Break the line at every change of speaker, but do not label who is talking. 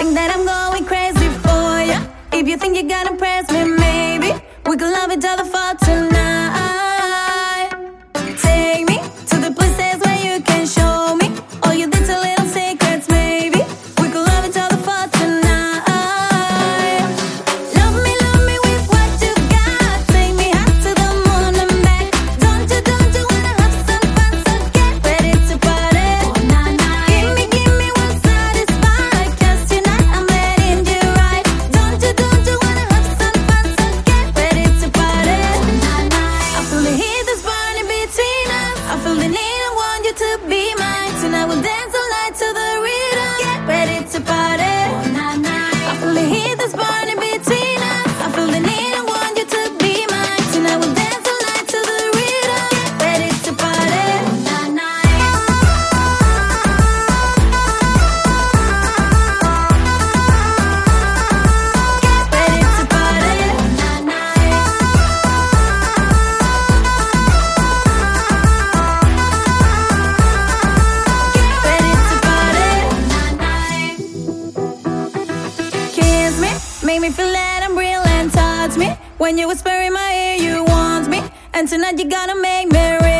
think that I'm going crazy for ya. If you think you're gonna impress me, maybe we could love each other for tonight. Take me to the places where you can show me all your little secrets, maybe we could love each other for tonight. Love me with what you got. Take me high to the moon and back. Don't you wanna have some fun? So get ready to party. Give me one satisfied. 'Cause tonight I'm letting you ride. Don't you wanna have some fun? So get ready to party. I feel the heat that's burning between us. I feel the need, I want you to be mine. Tonight we'll dance all night to the rhythm. Get ready to party. I feel the heat that's burning between us. I feel the need, I want you to be mine. Tonight we'll dance all night to the rhythm. Get ready to party. Get ready to party. Ready to party. Kiss me, make me feel that I'm real and touch me. When you whisper in my ear, you want me, and tonight you're gonna make me real.